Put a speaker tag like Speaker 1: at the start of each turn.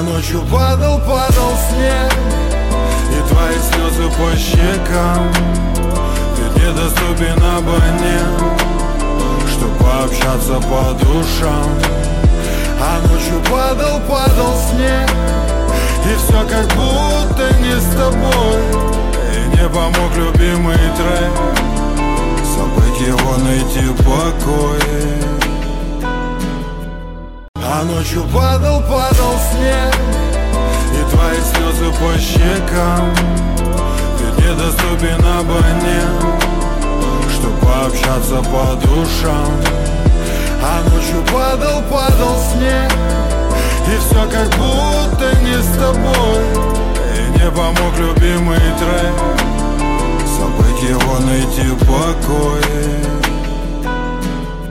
Speaker 1: А ночью падал снег, и твои слезы по щекам. Ты недоступен абонент, чтоб пообщаться по душам. А ночью падал снег, и все как будто не с тобой. И не помог любимый трек, забыть его, найти покой. А ночью падал снег, и твои слезы по щекам. Ты недоступен абонент, чтоб пообщаться по душам. А ночью падал снег, и все как будто не с тобой. И не помог любимый трек, забыть его, найти покой.